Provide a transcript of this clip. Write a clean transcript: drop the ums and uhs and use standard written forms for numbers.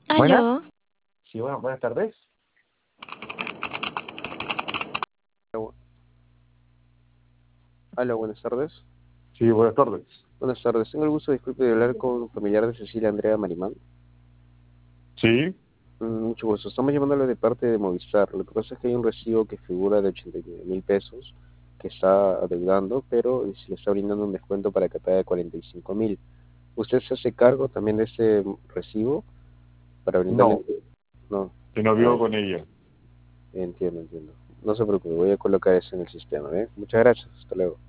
Buenas, Aló, sí, bueno, buenas tardes. Aló, aló, buenas tardes. Sí, buenas tardes. Buenas tardes. Tengo el gusto, disculpe, de hablar con un familiar de Cecilia Andrea Marimán. Sí, Mucho gusto. Estamos llamándole de parte de Movistar. Lo que pasa es que hay un recibo que figura de 89.000 pesos que está adeudando, pero se le está brindando un descuento para que pague 45.000. ¿Usted se hace cargo también de ese recibo para brindarle? no, No. que no Ah, vivo con ella. entiendo, entiendo. No se preocupe, voy a colocar eso en el sistema, ¿eh? Muchas gracias. Hasta luego.